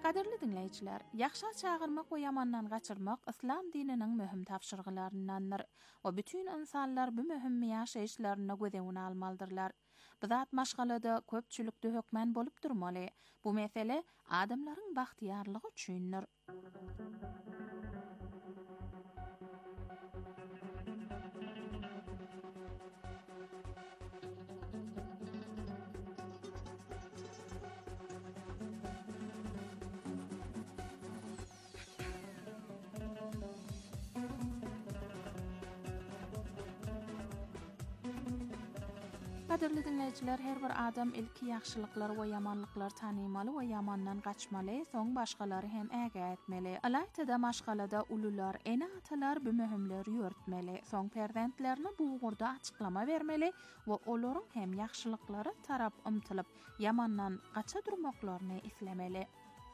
Qadirli dinleyiciler, yaxşa çağırmak we yamandan gaçyrmak islam dininiň möhüm tapşyryglaryndandyr. We bütün insanlar bu möhüm ýaşaýyşlaryna gödegini almalydyrlar. Bu zat maşgalada köpçülikde hökmen bolup durmaly. Bu mesele adamlaryň bagtyarlygy üçindir. Qadirli dinleyiciler, her bir adam ilki yaxşılıklar we yamanlyklar tanymaly we yamandan gaçmaly, soň başgalary hem äge etmeli. Alaytada maşgalada ulular, enatalar bu möhümleri ýörtmeli. Soň perzentlerini bu ugurda açıklama bermeli we olaryň hem yaxşılıklary tarap ymtylyp yamandan gaça durmaklaryny islemeli.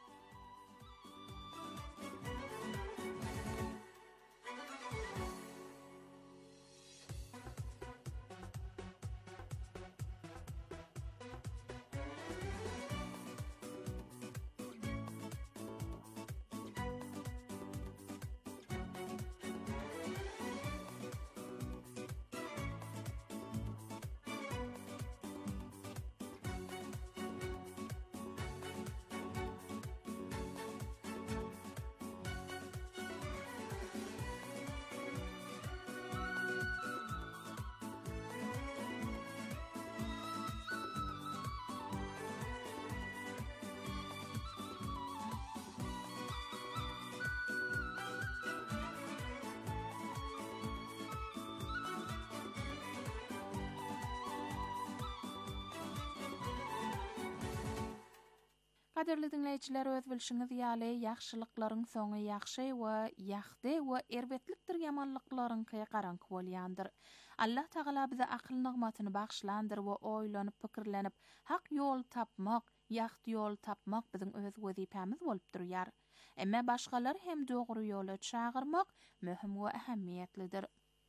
Qadirli dinleyiciler, öz bilşiňiz ýaly yaxşylyklaryň soňy yaxşy we ýahdy we erbetlikdir ýamanlyklaryňky garanky bolýandyr. Allah Taala bize akıl nygmatyny bagşlandyr we oýlanyp pikirlenip hak ýol tapmak, ýahdy ýol tapmak biziň öz wezipemiz bolup durýar. Emma başgalary hem dogry ýola çağırmak möhüm we ähemmiýetlidir.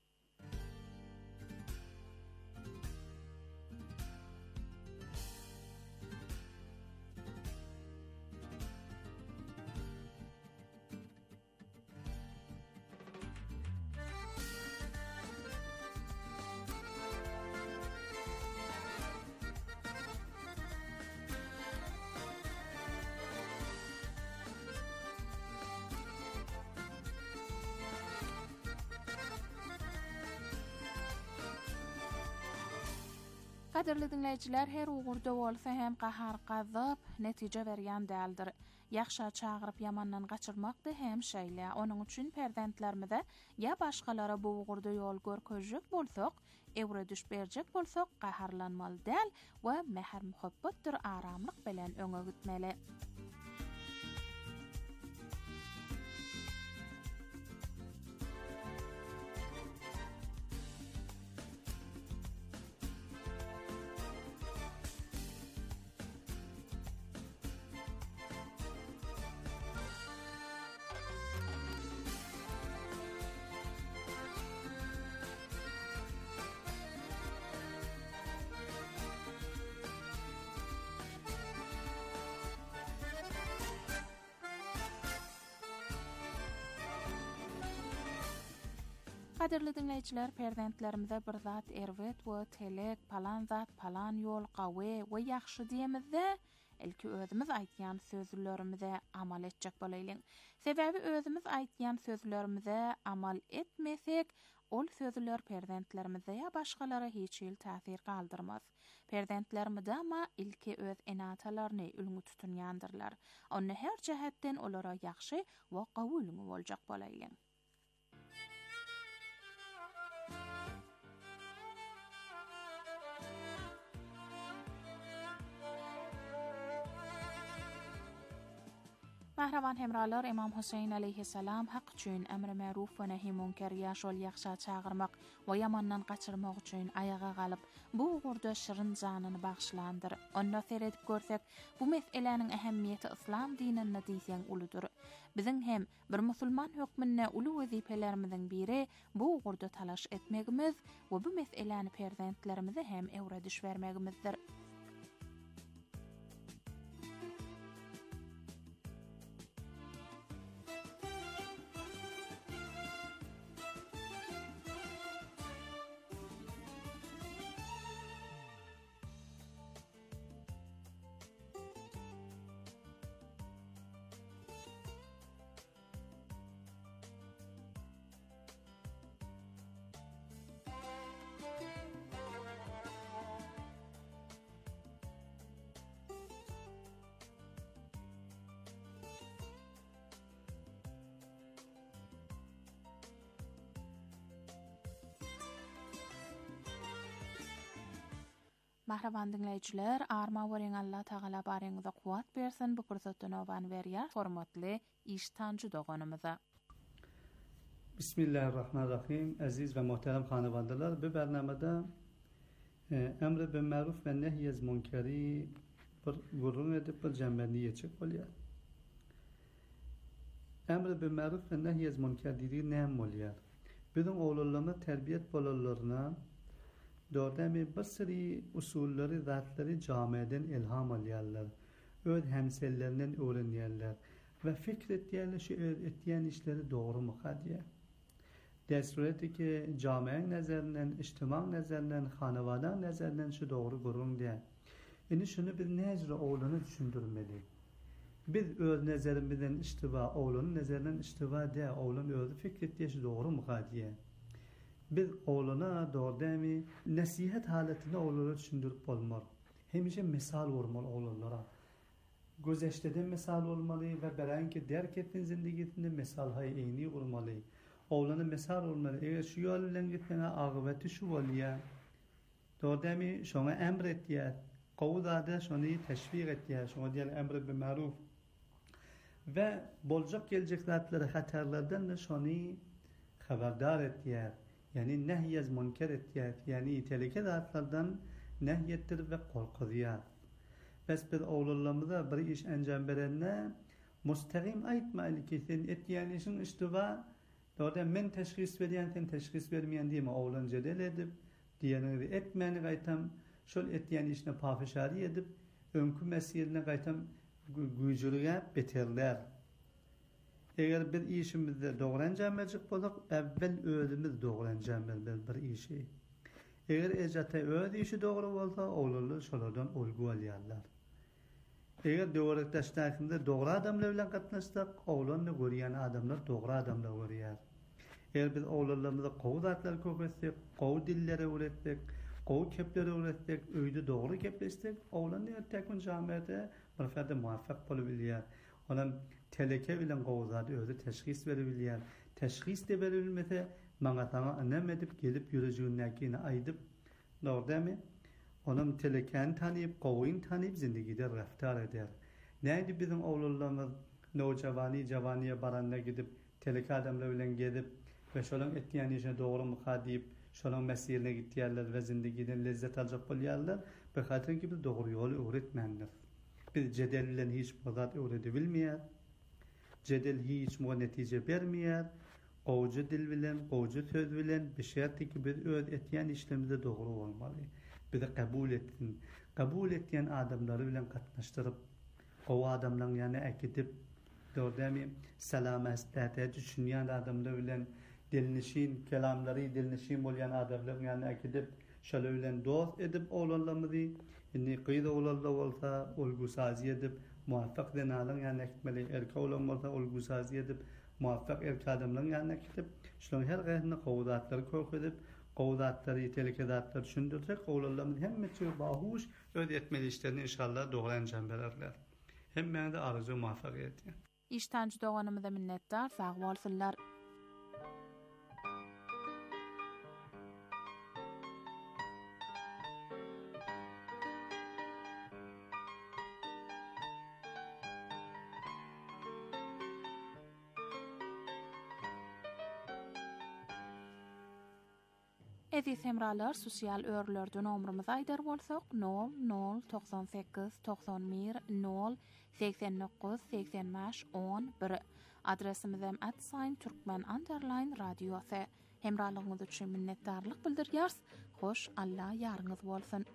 Qadirli dinleyiciler, her ugurda bolsa hem qahar qazyp netije berýän däldir. Yaxşa çağırıp yamandan gaçyrmak da hem şeýle. Onuň üçin perzentlerimize ya başgalara bu ugurda ýol görkezjek bolsak, ewre düş berjek bolsak qaharlanmaly däl we mehr muhabbatdyr aramlyk bilen öňe gitmeli. Qadirli dinleyiciler, perzentlerimize bir zat erwet we telek, palan zat, palan ýol, gawe we ýaxşy diýemizde ilki özümiz aýtýan sözlerimize amal etjek bolaylyň. Sebebi özümiz aýtýan sözlerimize amal etmesek, ol sözler perzentlerimize ya başgalara hiç ýyl täsir galdyrmaz. Perzentlerimize ama ilki öz enatalaryny ülgü tutunýandyrlar. Onu her jähetden olara ýaxşy we gawy ülgü boljak bolaylyň. Mahraman hemralar, Imam Hüseyin aleyhisselam haq üçin emri ma'ruf we nehy münker ýaşol ýaxşa çağırmak we yamandan gaçyrmak üçin ayaga galyp bu ugurda şirin janyny bagşlandyr. Onda seredip görsek, bu meseleniň ähemmiýeti islam dinine diýsen uludur. Biziň hem bir musulman hökmünde ulu wezipelerimiziň biri bu ugurda talaş etmegimiz we bu meseleni perzentlerimize hem ewre düş bermegimizdir. Mahraban dinleyiciler, arma boren Allah Taala bareňize kuwat bersin. Bu pursatdan oban berýär hormatly iştancı doganymyza. Bismillahirrahmanirrahim. Aziz ve muhterem hanavandalar, bu bernamada emr bil ma'ruf ve nehy az munkari bir gurrun edip bir cembenliğe çık bolýar. Emr bil ma'ruf ve nehy az munkar diýdi näme bolýar? Bizim oğullarına terbiyet bolanlarına dördemi bir sürü usulleri, zatları camiden ilham alýarlar. Öz hemsellerinden öğrenýärler ve fikretýärler şu etýän işleri doğru mu diye. Desuretki ki camiyen nezerinden, içtima nezerinden, hanavadan nezerinden şu doğru gurun diye. Yani şunu bir necre oğlunu düşündürmeli. Biz öz nezerimizden içtiva, oğlunun nezerinden içtiva diye, oğlun özü fikrettiği şu doğru mu diye. Biz oğluna doğru demi nasihat haletinde oğlunu düşündürüp olmalı. Hemişe misal vurmalı oğlunlara. Gözeşteden misal olmalı ve berenki derk ettiğin zindigisinde misal hayini vurmalı. Oğlanı mesal olmalı. Eğer şu yolundan gitmene ağıbeti şu bolýar. Doğdami şuna emretýär. Qowzada şunu teşvik etýär. Şuna diýär emr bil ma'ruf. Ve boljak gelecek zatları hatarlardan da şunu haberdar etýär. Yani nehy az munkar etýär. Yani teleke zatlardan nehyettir ve korkudýar. Bes bir oğullarymyza bir iş enjam berende mustaqim aýtmaly ki sen etýän işin istiva Doğru men teşhis berýän sen teşhis bermeýän diýme oğlan jedel edip diýeni etmeni gaýtam şol etýän işine pafişari edip öňkü meselene gaýtam güýjürge beterler. Eger bir işimizde dogry enjam berjek bolsak evvel özümiz dogry enjam bermeli bir işi. Eger ejata öz işi dogry bolsa oğlanlar şolardan ulgu alýarlar. Eger döwretdeşlikde dogry adamlar bilen gatnaşsak, oğlanny görýän adamlar dogry adamlar görýär. Eger biz oğlanlarymyza gowdatlar köpetsek, gow dilleri öğretsek, gow kepleri öğretsek, öýde dogry kepleşsek, oğlanlar tekün jamiýete bir ferde muwaffak bolabilýär. Onam teleke bilen gowzady özü teşhis berebilýär. Teşhis de berilmese, maňa taňa näme edip gelip ýürejegini aýdyp, dogrymy? Onam teleken tanıyıp, qowyn tanıyıp zindagide raftar eder. Näde bizim oğullarymyz jawaniye baranda gidip teleke adamlar bilen gedip ve şolan etýän işe dogry mu diýip şolan meselene gitýärler we zindagiden lezzet aljak bolýarlar. Behatyr ki biz dogry ýol öwretmendir. Biz jedel bilen hiç mazat öwrede bilmeýär. Jedel hiç mo netije bermeýär. Gowjy dil bilen, gowjy söz bilen bir şertki biz öz etýän işlerimizde dogry bolmaly. Bizi kabul ettiğin adamları bilen katlaştırıp o adamların yani ekidip doğru selametlete düşünýän adamlar bilen dilnişin kelamları dilnişin bolýan adamlar yani ekidip şöyle bilen dost edip oğlanlarımızı inni kıyda oğlanlar olsa olgusazi edip muvaffak denalan yani ekmeli erke oğlan olsa olgusazi edip muvaffak erke adamların yani ekidip şunun her gayrına qowdatları kork edip qowdatları, telekedatları düşündürsek, oğullarımız hemmeti bahuş öz etmeli işlerini inşallah doğru enjam bererler. Hemmene de arzu muvaffakiyet. İştancı doganymyza minnetdar, sag bolsunlar. Eziz hemralar, sosial örlerde nomrumuza aýdar bolsak 0098 91 0 89 85 11 adresimiz hem @türkmen_radiosy. Hemralygyňyz üçin minnetdarlyk bildirýäris. Hoş, Allah ýaryňyz bolsun.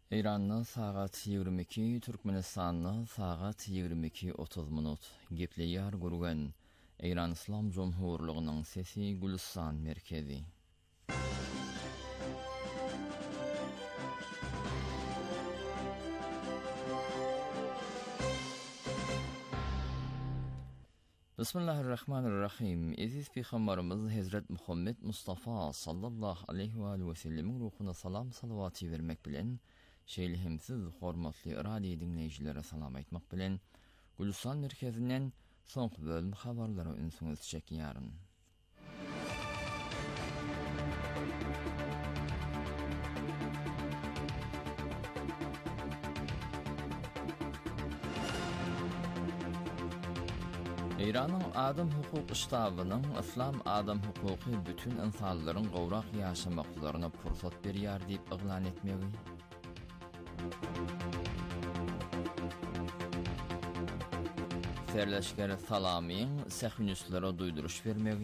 İran'da saat 22, Türkmenistan'da saat 22:30. Gepleyar gurgan İran İslam Cumhurluğu'nun sesi Gülistan merkezi. Bismillahirrahmanirrahim. Aziz Peygamberimiz Hazret Muhammed Mustafa sallallahu aleyhi ve sellem'in ruhuna salam salavati vermek bilen, şeýlehimsiz hormatly radio dinleýijilere salam aýtmak bilen, Gülistan merkezinden soňky bölüm habarlary ünsüňiz çekýäryn. İran'ın Adam Hukuk Ştabynyň İslam adam hukuky bütün insanlaryň gowrak ýaşamaklaryna pursat berýär diýip eglan etmegi. Serleşker Salamyň Sähünüslere duýduruş bermegi.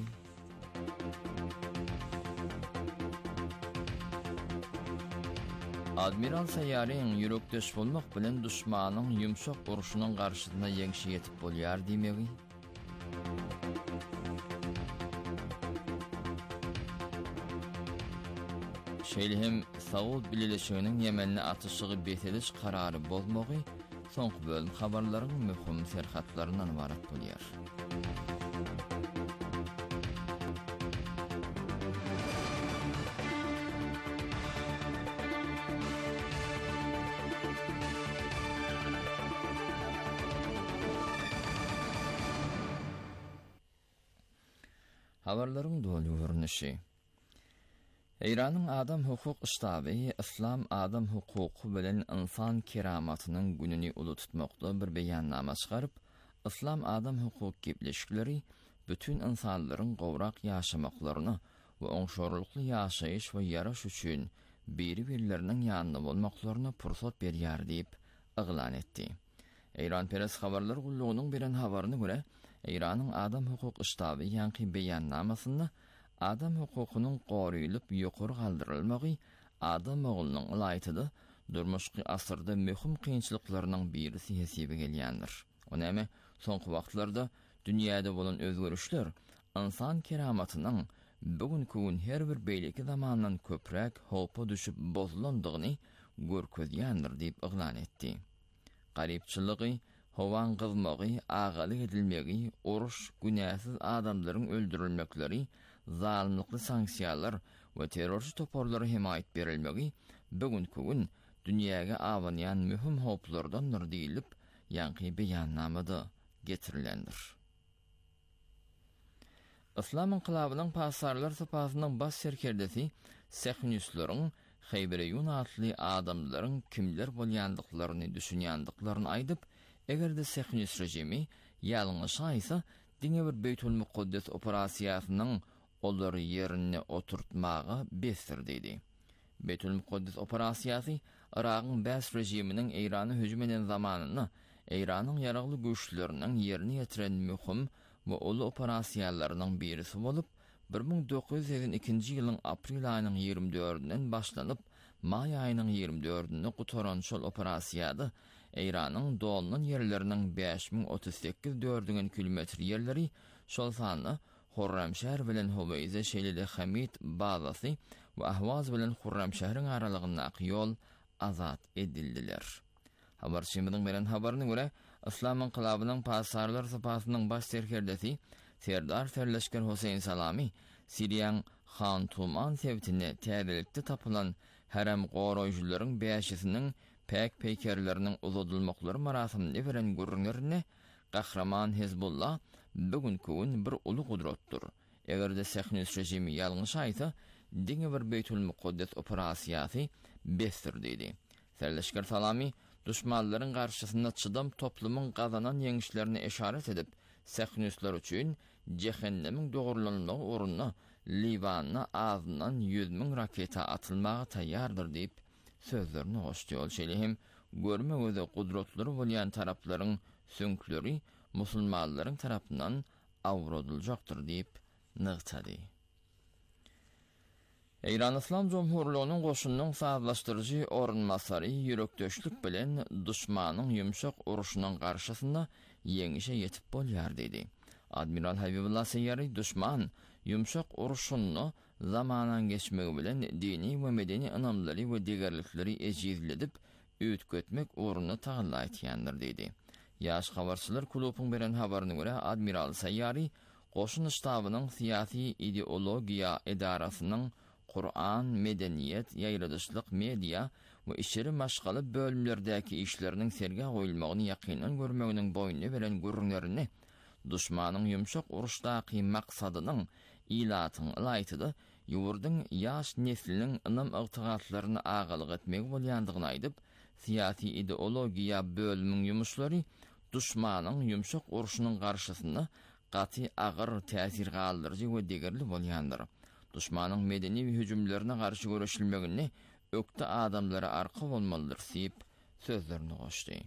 Admiral Sayyaryň ýürekdeş bolmak bilen düşmanyň ýumşak uruşynyň garşysyna ýeňşi ýetip bolýar diýmegi. Şeýlehim Saud Birleşiginiň Ýemenli atışygy beteliş karary bolmagy soňky bölüm habarlaryň möhüm serhatlarynyň ibarat bolýar. Habarlaryň dolu görnüşi. İran'ın Adam Hukuk Ştaby İslam adam hukuky bilen insan keramatynyň gününi uly tutmakda bir beýannama çykaryp, İslam adam hukuk gepleşikleri bütün insanlaryň gowrak ýaşamaklaryny we oňşarlykly ýaşaýyş we ýaraş üçin biri-birleriniň ýanynda bolmaklaryna pursat berýär diýip eglan etdi. İran Peres habarlar gullugynyň beren habaryna görä, İran'ın Adam Hukuk Ştaby ýanky beýannamasynda adam hukukynyň goruýulyp ýokary galdyrylmagy adam oğlunyň ulaýtydy durmuşky asyrda möhüm kynçylyklarynyň birisi hesebe gelýändir. Onäme soňky wagtlarda dünýäde bolan özgörüşler insan keramatynyň bugünkü gün her bir beýleki zamandan köpräk howpa düşüp bozulandygyny görkezýändir diýip eglan etdi. Garypçylygy, howan gyzmagy, agalyk edilmegi, oruş, günäsiz adamlaryň öldürilmekleri, zalimlikli sanksiýalar we terrorçy toporlara himayet berilmegi bugünkü gün dünýäge awanýan möhüm howplardandyr diýilip ýanky beýannamada getirilendir. İslam inqilabynyň pasarlar sapasynyň baş serkerdesi Sähünüsleriň Xeyberiýun adly adamlaryň kimler bolýandyklaryny düşünýändiklaryny aýdyp, egerde Sähünüs rejimi ýalňyş aýsa diňe bir Beytul Mukaddes operasiýasynyň olary ýerine oturtmagy bestir dedi. Beytul Mukaddes operasiýasy Iragyň bäs rejiminiň Irany hüjüm eden zamanyny Iranyň ýaragly güýçleriniň ýerine ýetiren möhüm we uly operasiýalarynyň birisi bolup 1952-nji ýylyň aprel aýynyň 24-inden başlanyp may aýynyň 24-inde gutaran şol operasiýada Iranyň dolanyň ýerleriniň 5038 kilometr ýerleri şol sany Hurramşäher bilen Hubeyze şeýlede Hamid bazasy we Ahwaz bilen Hurramşäheriň aralygyndaky ýol azat edildiler. Habarçymyň beren habaryna görä, İslam inqilabynyň pasarlar sapasynyň baş serkerdesi Serdar Serleşker Hoseýn Salamy Siriýanyň Han Tuman sewtine täzelikde tapylan herem goraýjylaryň beýişiniň pek peýkerleriniň uzatylmaklary marasiminde beren gürrüňlerine Gahraman Hezbollah bugünkü gün bir uly gudratdyr. Egerde Sähünüs rejimi ýalňyş aýtsa, diňe bir Beytul Mukaddes operasiýasy bestir dedi. Serleşker Salamy düşmanlaryň garşysynda çydam toplumyň gazanan ýeňişlerini eşaret edip, Sähünüsler üçin jehennemiň dogurlanmagy orunyna Libanyna ağzyndan 100.000 raketa atylmagy taýýardyr diýip sözlerini goşdy. Ol şeýlehim görme göze gudratlary bolýan taraplaryň söňkleri musulmanlaryň tarapyndan awradyljakdyr diýip nygtady. İran İslam Cumhurluğunun goşunyň sazlaşdyrjy orunmasary ýürekdeşlik bilen düşmanyň ýumşak uruşynyň garşysynda ýeňişe ýetip bolýar dedi. Admiral Habibullah Seyyari düşman ýumşak uruşyny zamanan geçmegi bilen dini we medeni anamlary we digerlikleri ejizledip üýtgetmek uğruna taýýanly aýtýandyr dedi. Ýaş habarçylar klubynyň beren habaryna görä Admiral Seyyari goşun ştabynyň syýasy ideologiýa edarasynyň Kur'an, medeniyet, ýaýradyşlyk, media we işleri maşgaly bölümlerdäki işleriniň serge goýulmagyny ýakynan görmeginiň boýny beren görünlerini düşmanyň ýumşak uruşdaky maksadynyň ilatyny aýtdy, ýurdyň ýaş nesliniň ynam ygtygatlaryny agalyk etmek bolýandygyny aýdyp, syýasy ideologiýa bölüminiň ýumuşlary düşmanyň ýumşak uruşynyň garşysynda gaty agyr täsir galdyrjy we degerli bolýandyr. Düşmanyň medeni hüjümlerine garşy görüşilmegini ökte adamlara arka bolmalydyr diýip sözlerini goşdy.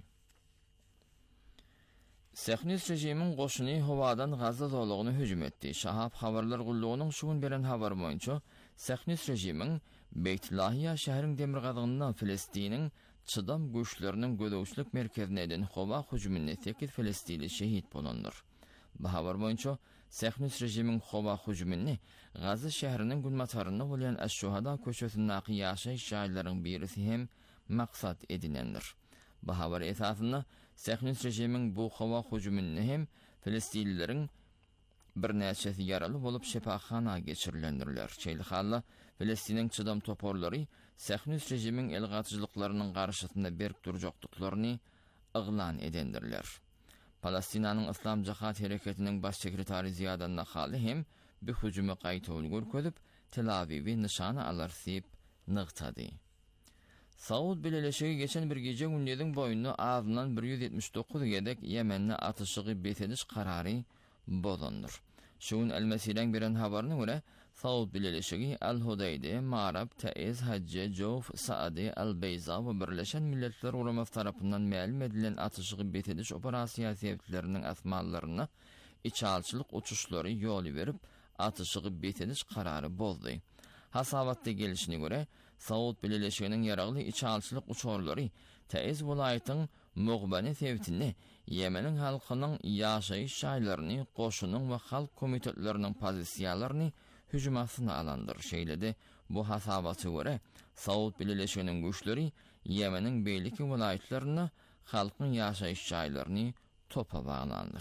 Sehnis rejimiň goşuny howadan Gaza zowlugyny hüjüm etdi. Şahap habarlar gullugynyň şugun beren habar boýunça Sehnis rejimiň Beytlahiya şäheriniň demir gadygyndan Filistiniň çydam güýçleriniň gödäwçilik merkezine eden howa hüjüminde 8 Filistinli şehit bolandyr. Bu habar boýunça Sehnis rejimiň howa hüjümini Gaza şäheriniň günmataryna bolan Aş-Şuhada köşesindäki ýaşaýyş jaýlarynyň birisi hem maksat edinendir. Bu habar esasında Sehnis rejimiň bu howa hüjümini hem Filistinlileriň bir näçesi ýaraly bolup şepaxana geçirilendirler. Şeýle Filistiniň çydam toporlary Sehnis rejimiň elgatyjylyklarynyň garşysynda berip durjakdyklaryny yglan edendirler. Palestinanyň İslam Jahat Hereketiniň baş sekretary Ziyadan Nahaly hem bu hüjüme gaýtaw görkezip Tel Avivi nişana alar diýip nygtady. Saud bileleşigi geçen bir gece gündediň boýundan azyndan 179 gedek Yemenni atışygy betediş karary bolandyr. Şuň El-Mesir'den beren habaryna görä Saud bileleşigi Al-Hudayde, Marab, Taiz, Hacce, Jawf, Saadi, Al-Beyza we Birleşen Milletler Ulaması tarapyndan ma'lum edilen atışygy betediş operasiýa sebäpleriniň asmallaryny içalçylyk uçuşlary ýoly berip atışygy betediş karary boldy. Hasabatda gelişine görä Saud bileleşiginiň ýaragly içalçylyk uçurlary Taiz welaýatynyň Mugbany sebätini Yemeniň halkynyň ýaşaýyş şaýlaryny, goşunyň we halk komitetleriniň pozisiýalaryny hüjüm astyna alandyr. Şeýlede bu hasabaty görä Saud bileleşiginiň güýçleri Yemeniň beýleki welaýatlaryny, halkyň ýaşaýyş şaýlaryny topa baglandyr.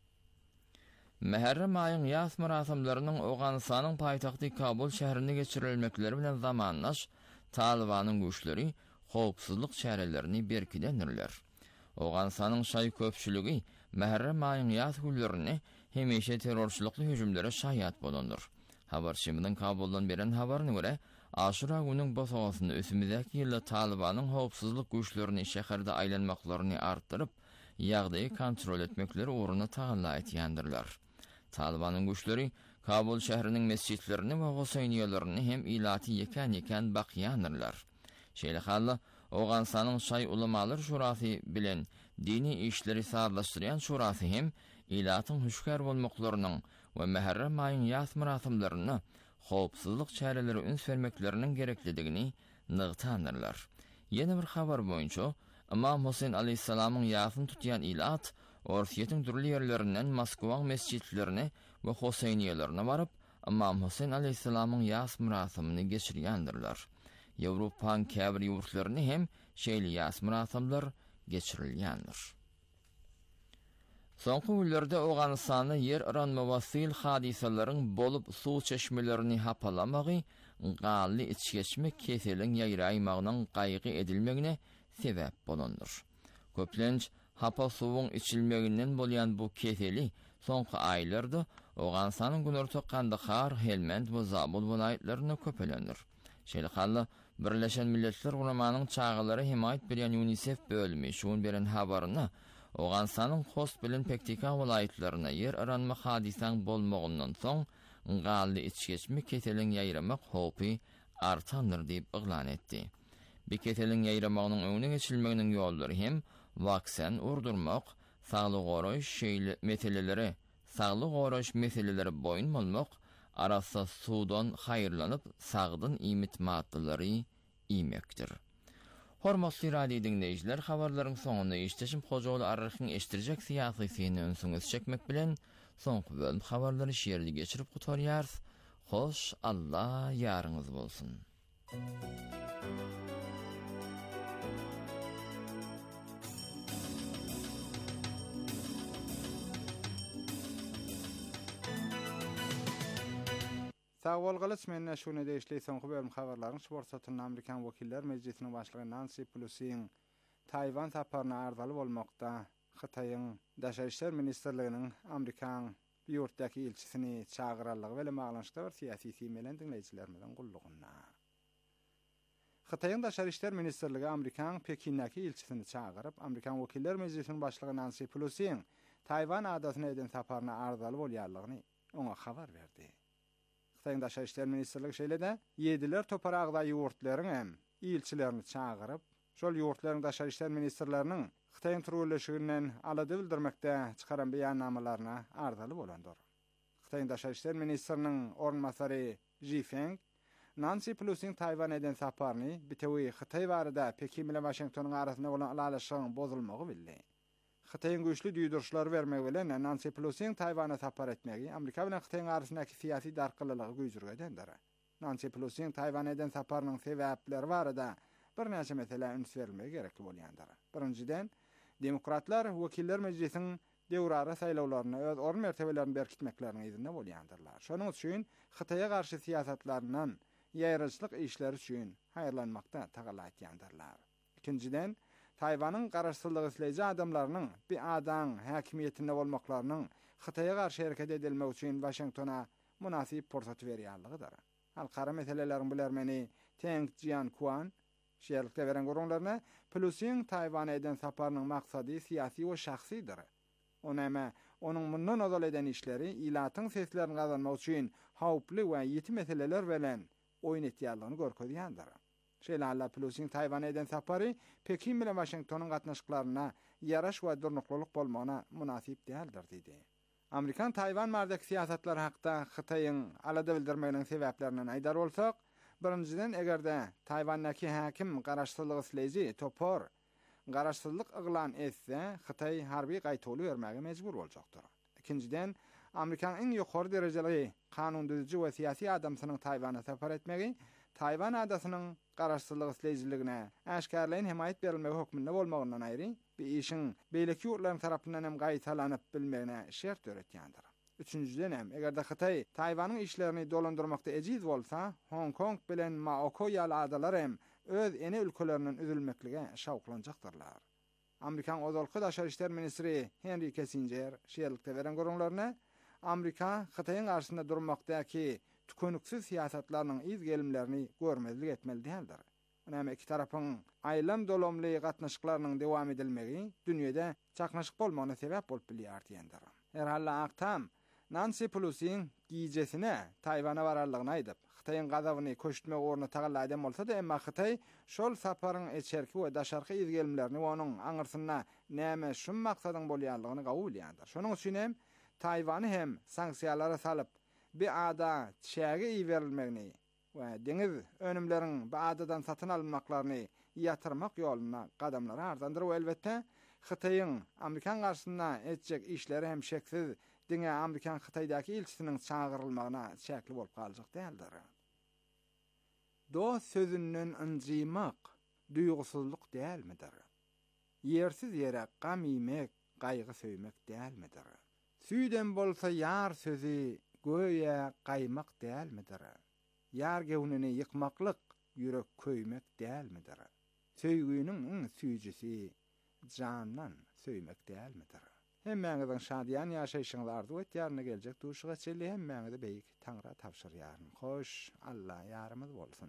Meherrem aýyň ýas marasamlarynyň Owganystanyň paýtagty Kabul şäherine geçirilmekleri bilen zamanlaş Talibanyň güýçleri howpsuzlyk çärelerini berkidendirler. Owganystanyň şaý köpçüligi Meherrem aýyň ýas günlerini hemişe terrorçylykly hüjümlere şaýat bolandyr. Habarçymyň Kabuldan beren habaryna görä Aşura günüň bosagyny ösümdäki ýylda Talibanyň howpsuzlyk güýçlerini şäherde aýlanmaklaryny artdyryp, ýagdaýy kontrol etmekleri uğruna taýýanly aýtýandylar. Talibanyň güýçleri Kabul şäheriniň mesjitlerini we gosaýnyýalaryny hem ilaty ýeken bakýandylar. Şeýle Owganystanyň şaý ulamalar şurasy bilen dini işleri sazlaşdyrýan şurasy hem ilatyň hüşkär bolmaklarynyň we Meherrem aýyň ýas marasamlaryny howpsuzlyk çäreleri üns bermekleriniň gereklidigini nygtandyrlar. Ýene bir habar boýunça Imam Husayn aleyhissalamyň ýasyny tutýan ilat Orsiýetiň durly ýerlerinden Moskwa mesjitlerini we hosaýnyýalaryna baryp Imam Husayn aleyhissalamyň ýas marasamyny geçirýändirler. Ýewropaň käbir ýurtlaryny hem şeýle ýas marasamlar geçirilýändir. Soňky günlerde Owganystanyň yer aranma wasyl hadisalaryň bolup suw çeşmelerini hapalamagy galy içgeçmek keseliň ýaýraýmagynyň gaýgy edilmegine sebäp bolandyr. Köplenç hapa suwuň içilmeginden bolýan bu keseli soňky aýlarda Owganystanyň Günorta Kandahar, Helmand we Zabul welaýatlaryna köpelendir. Şeýle Birleşen Milletler Ulamanyň çağılary himayet berýän UNICEF bölümi şuň beren habaryna Owganystanyň Host bilen Pektika welaýatlaryna yer aranma hadisaň bolmagyndan soň galy içgeçmek keseliň ýaýramak howpy artandyr diýip yglan etdi. Bu keseliň ýaýramagynyň öňüne geçilmeginiň ýollary hem waksen urdurmak, saglyk goraýyş meseleleri boýun bolmak, arasa sudan hayırlanıp sagdyn imit maddalary iýmekdir. Hormatly radio dinleýijiler, habarlaryň soňuna ýetişim Hojaly Arryhyň eşdirjek syýasy syny öňsüňiz çekmek bilen soňky bölüm habarlary şeýerli geçirip gutarýar. Hoş, Allah ýaryňyz bolsun. Sağ bolgalyç menne şunu deýişli soňky bölüm habarlaryň sport satyny Amerikan Wekiller Mejlisiniň başlygy Nancy Pelosiň Tayvan saparyna ardaly bolmakda Hytaýyň Daşary işler ministrliginiň Amerikan ýurtdaky elçisini çağırarlygy bilen baglanşykda bir syýasy siýmelen dinleýijilerimizden gullugyna. Hytaýyň Daşary işler ministrligi Amerikan Pekindaky elçisini çağıryp Amerikan Wekiller Mejlisiniň başlygy Nancy Pelosiň Tayvan adatyna eden saparyna ardaly bolýarlygyny oňa habar berdi. Hytaýyň Daşary işler ministrligi şeýle-de ýediler toparagda ýurtlaryň hem elçilerini çağıryp, şol ýurtlaryň daşary işler ministrleriniň Hytaýyň turuluşynyň alady bildirmekde çykaran beýannamalaryna ardaly bolandyr. Hytaýyň daşary işler ministriniň ornmasary Ji Feng Nancy Pelosiň Tayvan eden saparyny bitewi Hytaý barada Pekin bilen Washingtonyň arasynda bolan alalaşygyň bozulmagy bildi. Hytaýyň güýçli düýdürşler bermek bilen Nancy Pelosiň Taywana sapar etmegi Amerika bilen Hytaýyň arasyndaky syýasy darkylylygy güýjürgendir. Nancy Pelosiň Taywan eden saparynyň sebäpleri barada bir näçe mesele üns berilmegi gerekli bolýandyr. Birinciden, demokratlar Wekiller Mejlisiniň döwrara saýlawlaryna öz orun mertebelerini berkitmeklerine izinde bolýandyrlar. Şonuň üçin Hytaýa garşy syýasatlaryndan ýaýryçlyk işleri üçin haýyrlanmakda tagala etýändyrlar. İkinciden, Tayvanyň garaşsyzlygy isleýäji adamlarynyň bir adam häkimiýetinde bolmaklarynyň Hytaýa garşy hereket edilmek üçin Washingtona munasyp pursat berýärligidir. Halkara meseleleriň bilermeni Teng Jianquan şeýerlikde beren gorunlaryna Pelosiň Taywana eden saparynyň maksady syýasy we şahsydyr. Onama onuň mundan azal eden işleri ilatyň seslerini gazanmak üçin hawply we ýeti meseleler bilen oýun etýärligini görkezýändir. Şeýle Pelosiň Taywana eden sapary Pekin bilen Washingtonyň gatnaşyklaryna ýaraş we durnuklyk bolmagyna munasyp däldir diýdi. Amerikan Taywan mardaky syýasatlar hakda Hytaýyň alada bildirmeginiň sebäplerinden aýdar bolsak, birinciden egerde Taywandaky häkim garaşsyzlygy isleýäji topar garaşsyzlyk yglan etse, Hytaý harby gaýtaly bermäge mejbur boljakdyr. İkinciden, Amerikan iň ýokary derejeli kanun düzüji we syýasy adamsynyň Taywana sapar etmegi Taywan adasynyň garaşsyzlyk isleýijiligine aşkarlaýyn himayet berilmegi hökmünde bolmagyndan aýry bir işin beýleki ýurtlaryň tarapyndan hem gaýtalanyp bilmegine şert öretýändir. Üçüncüden hem egerde Hytaý Taywanyň işlerini dolandyrmakda ejiz bolsa, Hong Kong bilen Maoko ýaly adalar hem öz ene ülkelerinden üzülmeklige şawklanjaktyrlar. Amerikan ozalky daşary işler ministri Henry Kissinger şeýerlikde beren gorunlaryna Amerika Hytaýyň garşysynda durmakdaky tükönüksiz siýasatlarynyň iz gelimlerini görmezlik etmeli däldir. Onama iki tarapyň aýlam dolamly gatnaşyklarynyň dowam edilmegi dünýede çaknaşyk bolmagyna sebäp bolup bilýär diýendir. Herhalla aktam Nancy Pelosiň giýjesine Taywana bararlygyny aýdyp, Hytaýyň gazabyny köştmek orna tagalla edem bolsa da emma Hytaý şol saparyň eçerki we daşarky iz gelimlerini we onuň aňyrsyna näme şun maksadyň bolýanlygyny gabul edýär. Şonuň üçin hem Taywany hem sanksiýalara salyp bir ada çäge iýerilmegini we deňiz önümleriň bu adadan satyn alınmaklaryny ýatyrmak ýoluna gadamlary ardandyr we elbetde Hytaýyň Amerikan garşysynda etjek işleri hem şeksiz diňe Amerikan Hytaýdaky elçisiniň çağırylmagyna şäkli bolup galjak däldir. Dost sözünden ynjymak duýgusuzlyk dälmidir? Ýersiz ýere gam iýmek, gaýgy söýmek dälmidir? Süýden bolsa ýar sözü göýe gaýmak dälmidir? Ýar gewünini ýykmaklyk ýürek köýmek dälmidir? Söýgüniň süýjisi jandan söýmek dälmidir? Hemmäňiziň şadýan ýaşaýşyňlardy ötýärine geljek duşuga çelli hemmäňizi beýik Taňra tapşyrýaryn. Hoş, Allah ýarymyz bolsun.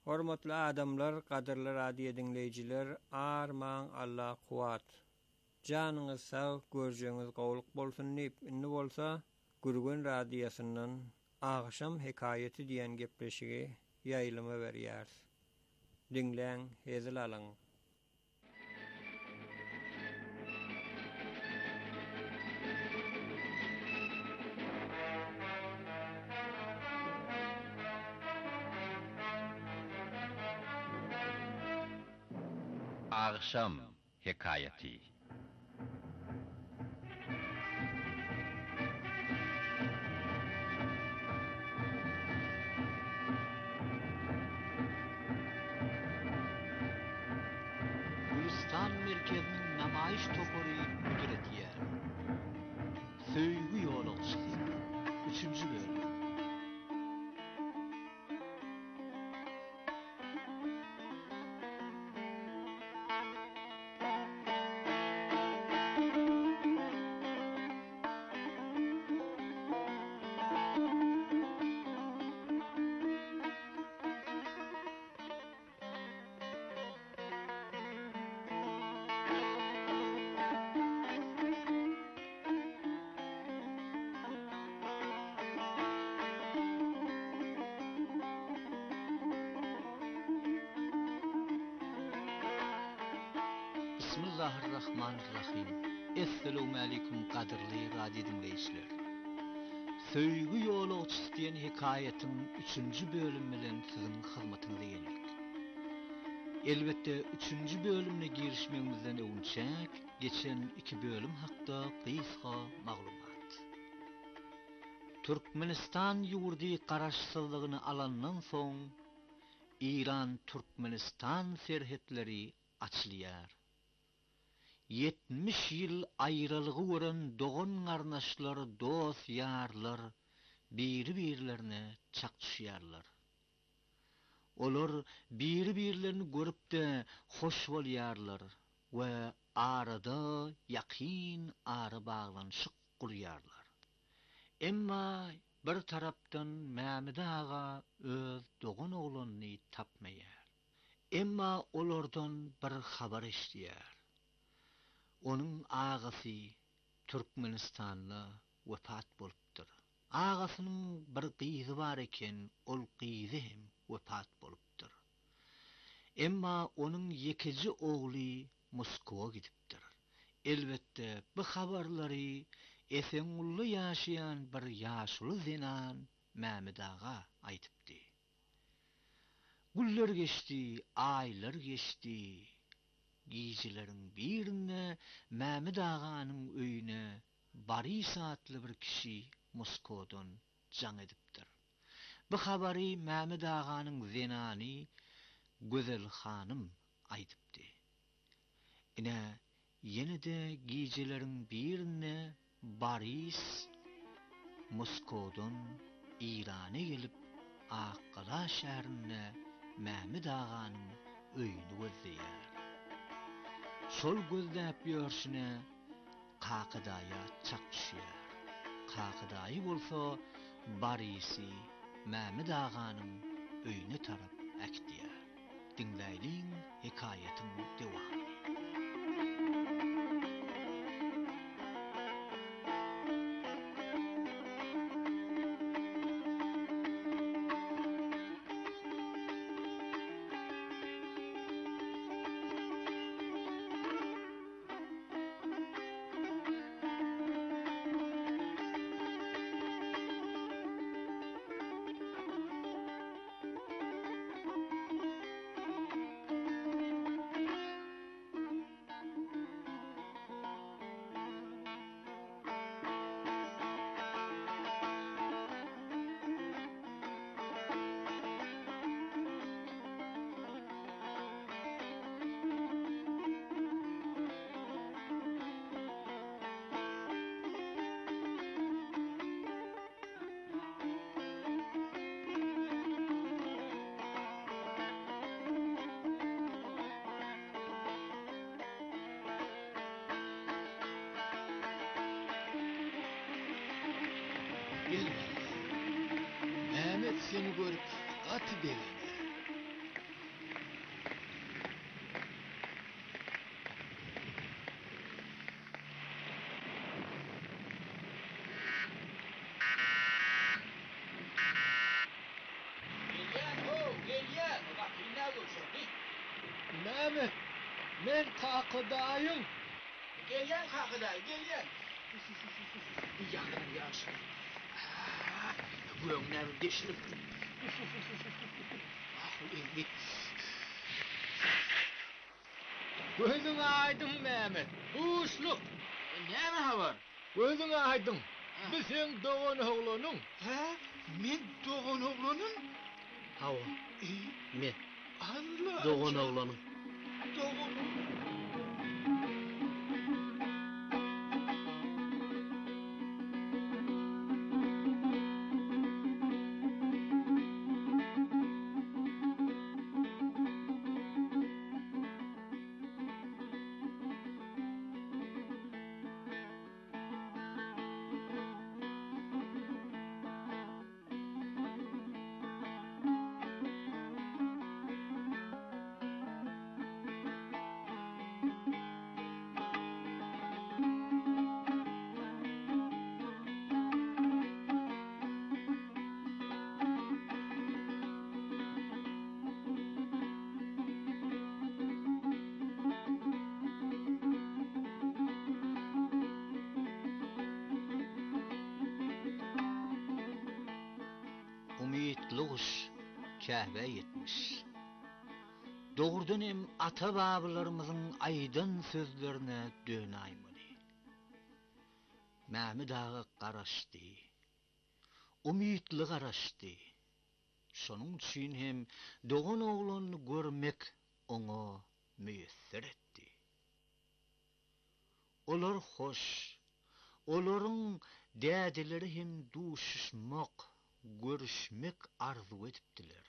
Hormatly adamlar, gadyrly radio dinleyijiler, arman Allah kuwat. Janyňyz sag, görjeňiz gowluk bolsun diýip inni bolsa, Gürgen radiýasyndan Agşam hekayeti diýen gepleşigi ýaýlyma berýär. Dinläň, hezil alaň. Agşam hekayeti. Gülistan merkezinin namayiş toporu müdüret yer. Söýgü ýolagçysy. 3-nji bölüm. Bismillahirrahmanirrahim. Esselamu alaykum qadirli radio dinleyijiler. Söýgü ýolagçysy diýen hekaýetin 3-nji bölümi bilen siziň hyzmatyňyza geldik. Elbetde 3-nji bölümine girişmegimizden öňçäk geçen 2 bölüm hakda kysga maglumat. Türkmenistan ýurdy garaşsyzlygyny alandan soň İran-Türkmenistan serhetleri açylýar. 70 ýyl aýralygy gören dogan garnaşlar, dost ýarlar biri-birlerine çakşýarlar. Olar biri-birlerini görüp-de hoş bolýarlar we arada ýakyn ara baglanyşyk gurýarlar. Emma bir tarapdan Mämid aga öz dogan oglanyny tapmaýar. Emma olardan bir habar eşdýär. Onun agasy Türkmenistan'da vefat bolupdyr. Agasynyň bir gyzy bar eken, ol gyzy hem vefat bolupdyr. Emma onun yekeji ogly Moskwa gidipdir. Elbetde bu habarlary Esenully ýaşaýan bir ýaşly zenan Mämid aga aýdypdy. Güller geçdi, aýlar geçdi. Giyicilerin birine Mämid aganyň öýüne Boris atly bir kişi Moskowdan jaň edipdir. Bu habary Mämid aganyň zenany Gözel hanım aýdypdy. Ine ýene-de giyicilerin birine Boris Moskowdan İrana gelip Akkala şäherine Mämid aganyň öýüni gözleýär. Şol gözläp ýörşine Kakıdaya çakşýar. Kakıdayı bolsa Borisy Mämid aganyň öýüne tarap äkdiýär. Dinläýliň hekaýetin dewamy. Mehmet seni görüp atı beleme. seni. Mehmet, men kakıdayım. Gelyen kakıday, gelyen. Yanım yaşım. Göğümlerim deşilip. Endi. Gözün aydın Mehmet, uşluk. Näme habar? Gözün aydın. Bizim doğan oğlanın. Ha? Men doğan oğlanın? Hava, men Allah. doğan oğlanın. Doğan. Umidluğuş kahve yetmiş. Doğrudan hem ata babalarımızın aydın sözlerine dönaymını. Mehmet ağa qaraşdı. Umidli qaraşdı. Şonun için hem doğan oğlanını görmek ona müyesser etti. Olar hoş. Oların dädileri hem duşuşmak, görüşmek arzu etipdiler.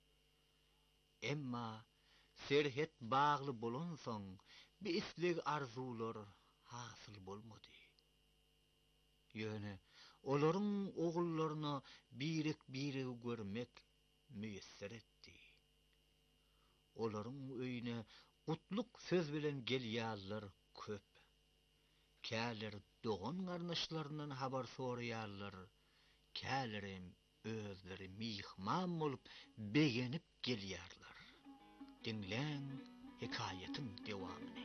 Emma serhet bağlı bolan soň bislik arzular hasıl bolmady. Ýöne olaryň ogullaryna biri görmek müyesser etdi. Olaryň öýüne gutluk söz bilen gelýärler köp. Käler doğan garnaşlaryndan habar soraýarlar. Kälerim özleri mihman bolup begenip gelýärler. Dinleň hikayetin dewamyny.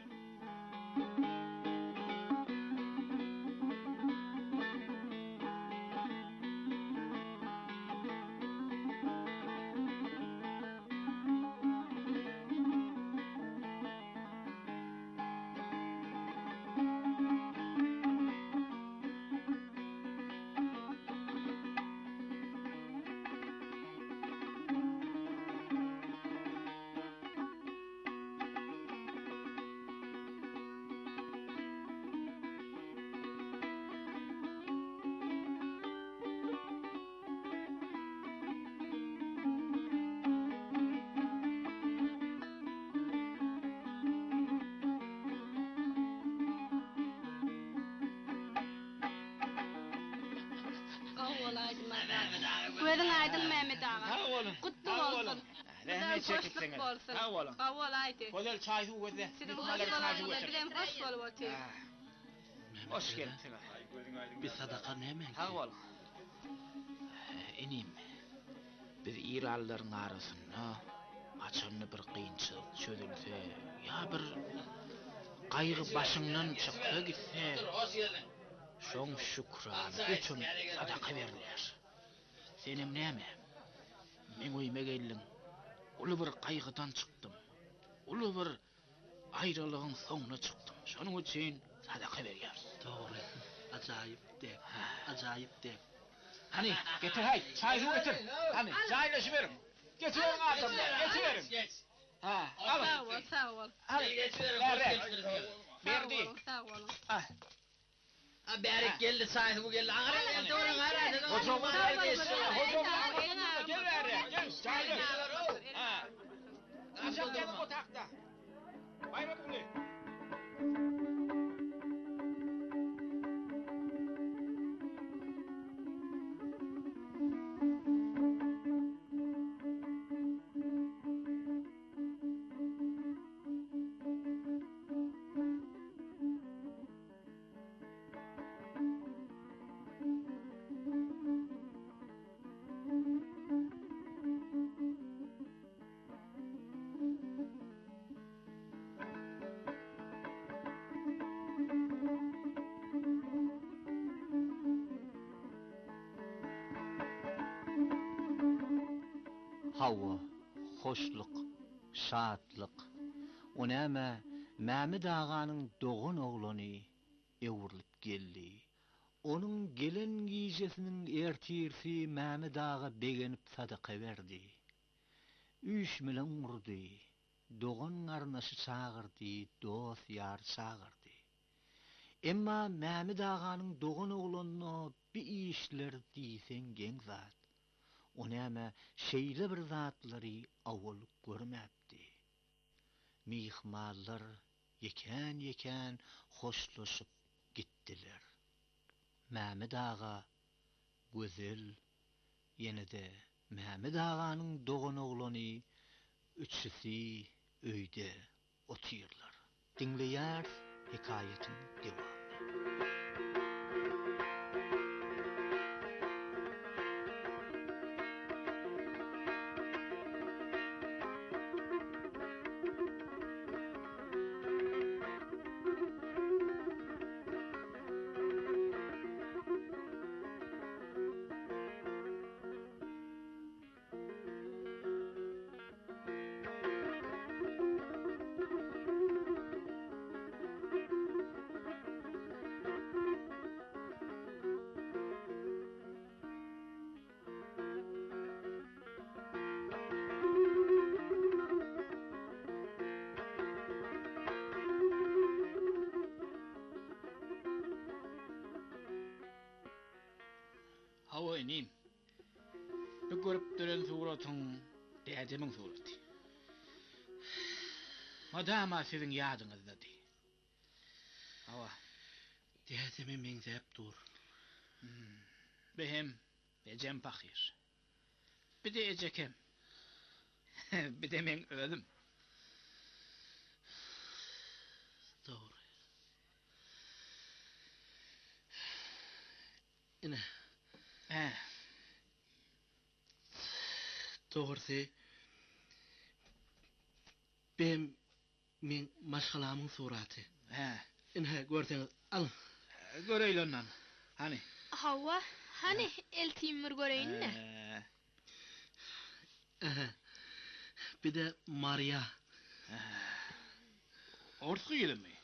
Gözün aydın Mehmet ağa. Ha oğlum. Kutlu Ha olsun. oğlum. Güzel Rahmet hoşluk çekilsin. olsun. Ha oğlum. Kavul aydı. Güzel çay su gözle. Sizin Bunlar hoş çay su olanınızda getir. bilem hoş bolup otur. Ha. Hoş geldin sana. Bir sadaka näme? Ha oğlum. Enim. Biz İralıların arasında açanlı bir kıyınçılık çözülse ya bir gaýry başyňdan çyksa gitse şoň şükran üçün sadaka berdiler. Senim näme? Men öýme geldim. Uly bir gaýgydan çykdym. Uly bir aýralygyň soňuna çykdym. Şonuň üçin sadaka berýär. Dogry. Ajaýyp de. Hani getir hay. Çay su getir. Hani çaylaşıverim. Getiriyorum adamlar. Getiriverim. Ha. Alın. Sağ ol, sağ ol. Alın. Verdi. Sağ ol. Ah. Berik geldi sahibi geldi. Ağrı doğru ağrı. Hocam Sağ ol. gel ver. Gel. Çaylaş. Ha. Akşam gelin o takta. Bayram uli. hava, hoşluk, şatlık. Onäme Mämid aganyň dogan oglany ewrilip geldi. Onun gelen gijesinin ertirsi Mämid aga begenip sadaka berdi. 3 milyon urdy. Dogan arnaşy çağırdy, dost ýar çağırdy. Emma Mämid aganyň dogan oglanyna bir işler diýsen geň zat. Onäme şeýle bir zatlary awal görmäpdi. Mihmallar yeken hoşlaşıp gittiler. Mämid aga gözel ýene-de Mämid aganyň dogan oglany üçüsi öýde otyrlar. Dinleýär hikaýatyň dewamy. Hawa inim. Bu görüp duran suratyň däjemiň suraty. Madama siziň ýadyňyzda. Hawa, däjemi meňzep dur. Behem, bejem pahyr. Bir de ejekem. Bir de men öldüm. Doğru. Ine. Doğrusu men maşgalamyň suraty. Ine görseňiz al. Göreýil ondan. Hani? Hawa, hani eltimir göreýinmi? Bir de Maria. Orsu gelimi?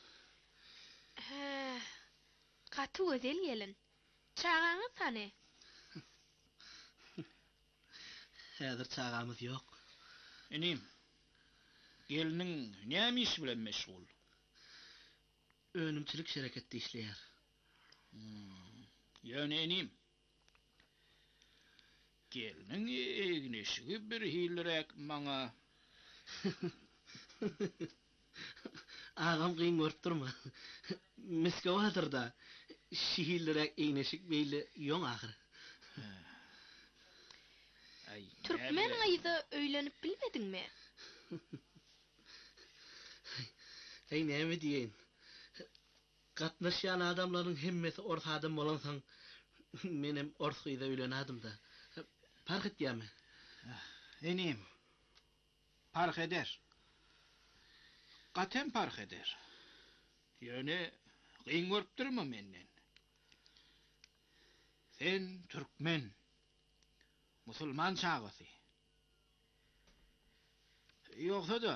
Gaty gözel gelin. Çağaňyz hani? Häzir çağamyz ýok. Inim. Geliniň näme iş bilen meşgul? Önümçilik şereketde işleýär. Ýöne inim. Geliniň egneşigi bir hilrek maňa. Agam gyn görüp durma. Moskwadyr da şihillerek egneşik beýle ýoň ahyr. Türkmen aýda öýlenip bilmediňmi? Hey näme diýen? Gatnaşýan adamlaryň hemmesi orta adam bolansaň, menem ortaýda öýlenadim da. Fark etýärmi? Enim. Fark eder. Gatem fark eder. Ýöne gyn görüp durma menden. Sen Türkmen. Musulman çağısı. Yoksa da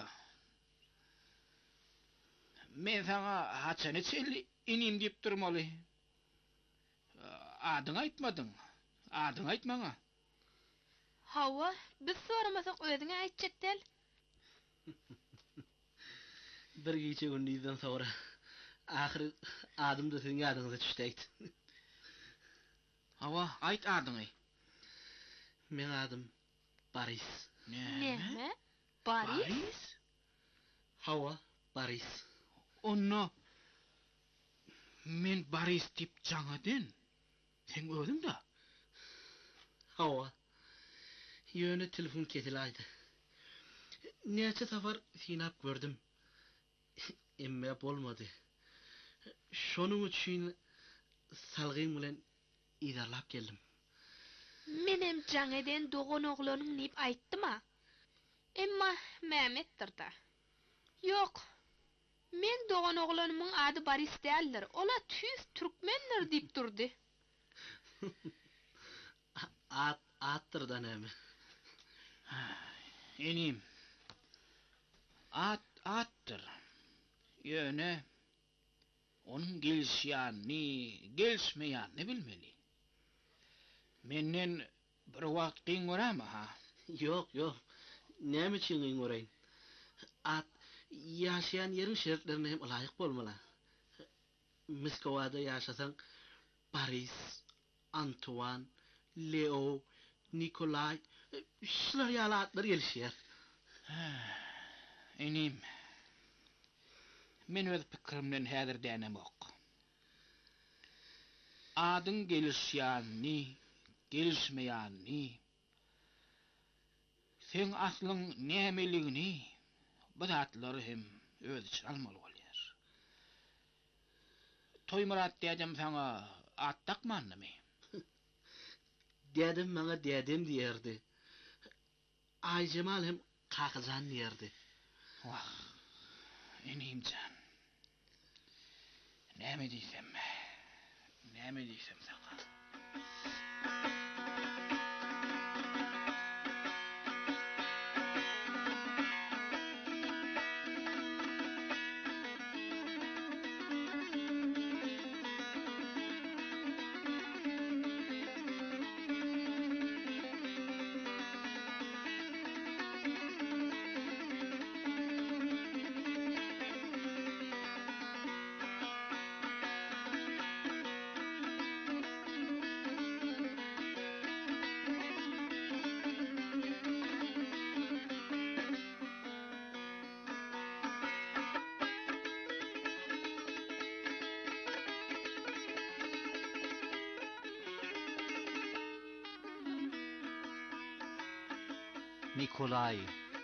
men sana haçany çelli inim diýip durmaly. Adyň aýtmadyň. Adyň aýtmaňa. Hawa, biz soramasak özüňe aýtjekdel. Bir gece gündizden sonra ahir adımda senin adınıza düşteydi. Hawa, aýt adyňy. Men adım Baris. Näme? Baris? Hawa, Baris. Onno men Baris diýip jaňadan. Sen öldün da. Hawa. Ýöne telefon ketilaydı. Näçe safar sinap gördüm. Emme bolmady. Şonuň üçin salgyn bilen idarlap geldim. Menem jaňadan dogan oglanyň diýip aýtdyma. Emma Mämetdir da. Ýok. Men dogan oglanynyň ady Baris däldir. Ola tüz türkmendir diýip durdy. Atdır da näme? Enim. Attır. Yöne onun gelişmeyen ne bilmeli. Menden bir vakt qiňoram ha. Yok. Näme üçin ýeňoraýyn? At ýaşaýan ýeriň şertlerine hem laýyk bolmaly. Moskowada ýaşasaň Paris, Antoine, Leo, Nikolay şular ýaly atlar gelişýär. Enim. Men öz pikirimden häzir dänemok. Adyň gelişmeýänni, sen aslyň nämeligini bu zatlar hem öz için almaly bolýar. Toýmurat diýjem saňa at takmandymy? Dädem maňa dädem diýerdi. Aýjamal hem Kakazan diýerdi. Wah, enimcan. Näme diýsem saňa? Nikolay,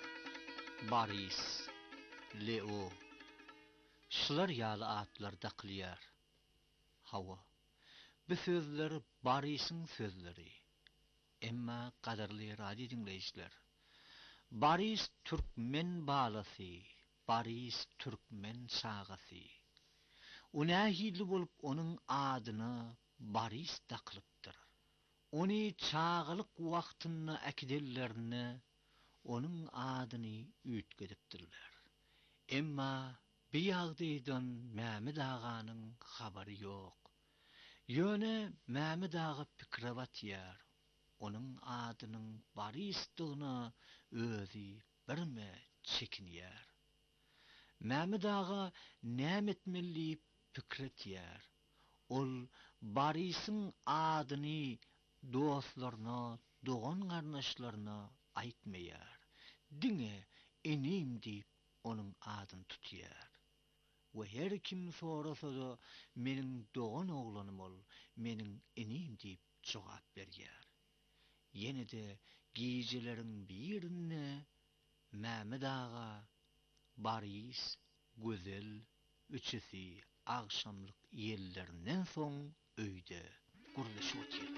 Boris, Leo, şular ýaly atlar daklýar. Hawa, bu sözler Boris'in sözleri. Emma gadarly radio dinleýijiler. Boris türkmen balasy, Boris türkmen şagasy. Unähili bolup onuň adyny Boris daklypdyr. Ony çağalyk wagtyny akidellerini onuň adyny ütgedipdirler. Emma bu ýagdaýdan Mämet aganyň habary ýok. Ýöne Mämet aga pikire batýar. Onuň adynyň Borisdygyna özü birme çekinýär. Mämet aga näme etmeli pikir etýär. Ol Boris'in adyny dostlaryna, dogan garnaşlaryna aýtmaýar. Diňe enim diýip onuň adyny tutýar. We her kim sorasa-da meniň dogan oglanym ol, meniň enim diýip jogap berýär. Ýene-de gijeleriň birine Mämet aga, Boris, gözel, üçesi agşamlyk ýellerinden soň öýde gurulşy otýar.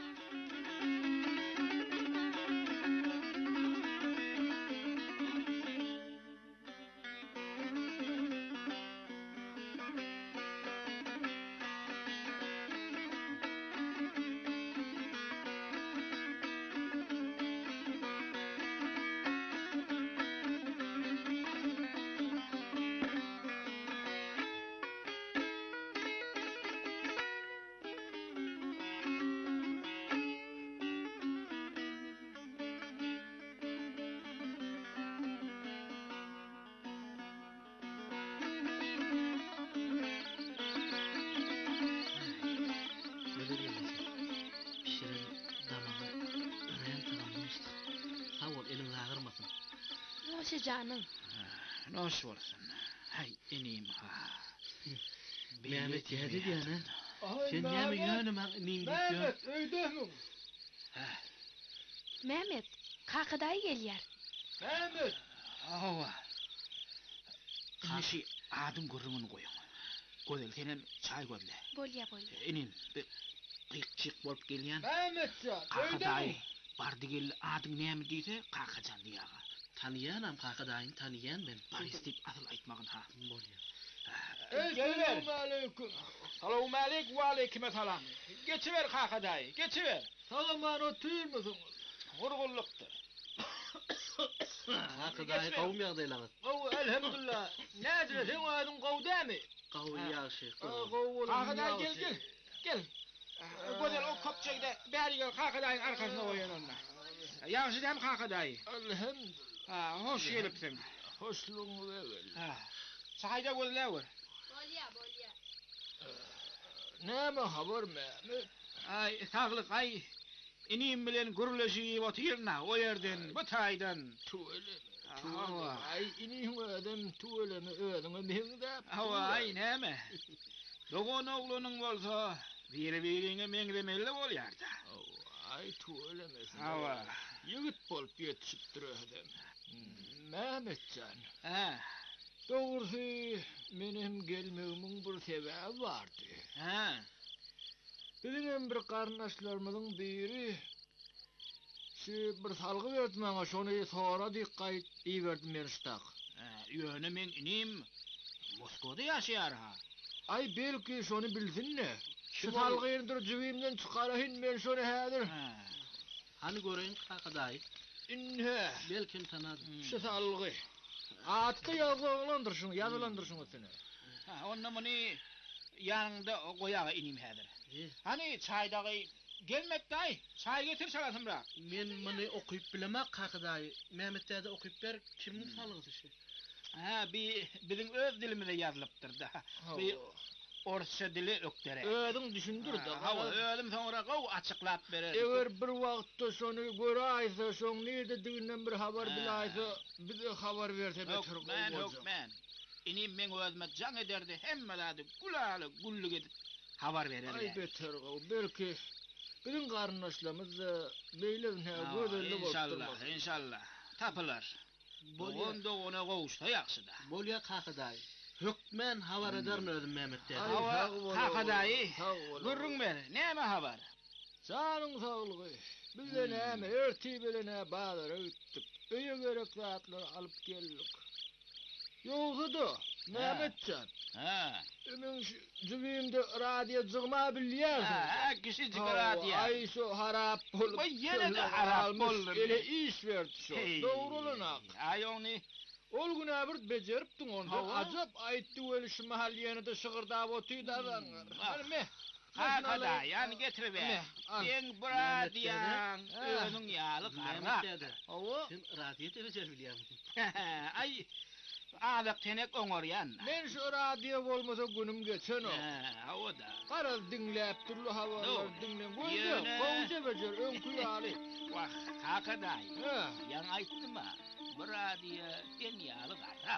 Canım. Noş bolsun. Hay enim ha. Mämet ýerde diýene. Sen näme ýönemäň enim diýýär? Mämet öýdämi? Mämet, kakaday gelýär. Mämet. Hawa. Kaşy adym gurrumyny goýaň. Gözel senem çay gödle. Bolýa. Enim gyçyk bolup gelýän. Mämet ýa, öýdämi? Bardy gel adyň näme diýse, Kakajan diýýär. Tanıyanam kakadaýyn, tanıyan ben. Boris diýip asyl aýtmagyn ha. Bolýar. Assalamu alaykum. Salamu alaykum we alaykum salam. Geçiver Kakaday, geçiver. Salaman oturmasyň. Gurgullukdyr. Hakydaý gowum ýagdaýlaryň. O elhamdülillah. Nädir sen adın gowdamy? Gowy ýaşy. Hakydaý gel. Gel. Gözel o kopçagda bäri gel hakydaýyň arkasyna goýan onda. Ýaşy hem hakydaý. Elhamdülillah. Ha, hoş gelipsiň. Hoşluğuňy berel. Ha. Çaýda gözläwer. Bolýa. Näme habar Mehmet? Ay, sağlyk ay. Inim bilen gürleşip otyrna o ýerden, bu taýdan. Tuwele. Hawa. Ay iniň adam tuwelemi ödüňe meňdäp. Hawa ay näme? Dogon oglanyň bolsa, biri-biriňe meňdemeli bolýardy. Ay tuwelemesin. Hawa. Ýigit bolup ýetişipdir adam. Mehmetcan. Ha. Doğrusu menim gelmeğimin bir sebebi vardı. Ha. Bizim bir karnaşlarımızın biri bir salgı verdi bana, şonu sonra dikkat iyi verdim ben istak. Ýöne men inim Moskowda ýaşaýar ha. Ay belki şonu bilsin ne? Şu salgı indir cübimden çıkarayın ben şonu häzir. Hani göreyin hakydaý. İnhe. Belkim tanadym. Şu salgı. Atda yazılandır şunu, yazılandır şunu sene. Ha, onna meni ýanynda goýaga inim häzir. Hani çaýdagy gelmekdaý, çaý getir salasym bırak. Men meni okuyup bilemek hakydaý. Mehmetde okuyup ber, kimniň salgydy şu? Ha, biziň öz dilimizde ýazylypdyr da. Bir Orsça dili ökdere. Ödüň düşündür da. Hawa, ödüm soňra gow açyklap berer. Eger bir wagtda şonu göräýse, şoň näde diňden bir habar biläýse, bize habar berse beter bolýar. Men. Inim men özüme jaň ederdi, hemmelerde gulaly gulluk edip habar bererler. Ay beter gow, belki biziň garnaşlarymız beýle gözelli bolýar. İnşallah. Tapylar. Onda ona gowuşsa ýaxşy da. Bolýa hakydaý. Hökmen habar ederin özüm Mehmetde. Hakydaý. Görüň beni, näme habar? Sanyň saglygy. Bizde näme erti bilen bazara gitdik. Öýe gerek zatlar alyp geldik. Ýogsa Mehmetcan. Ha. Men jübimde radio jygma bilýärsin. Ha, kişi radio. Ay şu harap bolup. Oy ýene de harap bolur. Ele iş berdi şu. Dogrulynak. Ay ony ol güne bir bejeripdiň onda. Ajap aýtdy öli şu mahalliyene de şygyrdap otydy adam. Bilme. Hakada, yani getirip ver. Sen buradiyan, önün ýalyk arga. Owo, sen radio bejer bilýärmiň. Ay, adak tenek oňorýan. Men şu radio bolmasa günüm geçen o. Hawa da. Garaz dinläp turly habarlar dinlen. Goýja bejer öňküýaly. Wah, hakada. Ýan aýtdyma. Buradiya en ýalyk arga.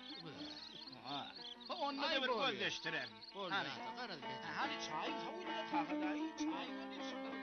Ha. Onda da bir gözleştirer. Hani çay savunca kakadayı, çay gözleştirer.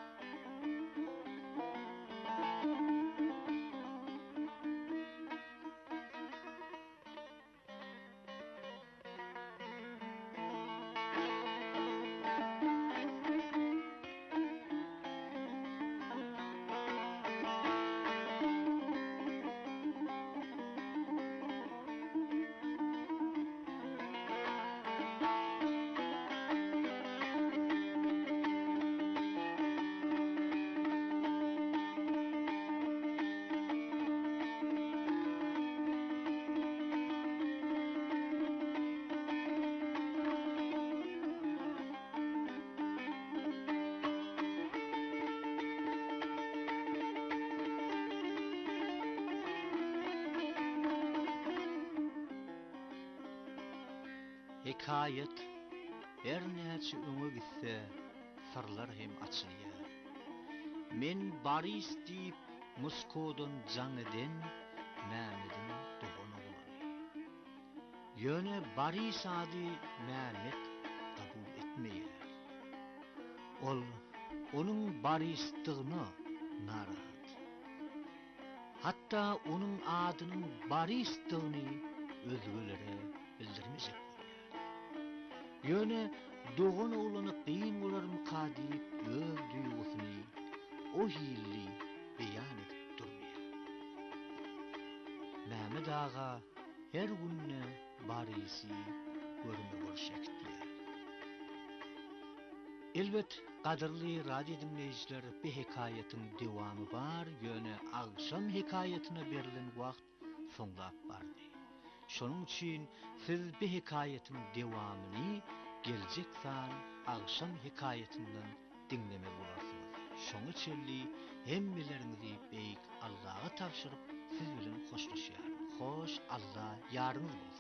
Hikayet her näçe öňe gitse sırlar hem açylýar. Men Boris diýip Moskowdan jaň eden Mehmet'in doğan oğlu. Ýöne Boris ady Mehmet kabul etmeýär. Onuň Borisdygyny narahat. Hatta onuň adynyň Borisdygyny özgelere bildirmejek. Ýöne doğan oğlany kıyın olarmy kadip öz duýgusyny o hilli beýan edip durmýar. Mehmet ağa her günne Borisy görme bolşakdyr. Elbet kadırlı radyo dinleyiciler bir hikayetin devamı var, yöne akşam hikayetine verilen vakt sonlap bardı. Şonun için siz bir hikayetin devamını gelecek saat akşam hikayetinden dinlemeli olarsınız. Şonu çelli hemmelerinizi beyik Allah'a tavşırıp siz bilen hoşlaşýar. Hoş Allah yarınız bolsun.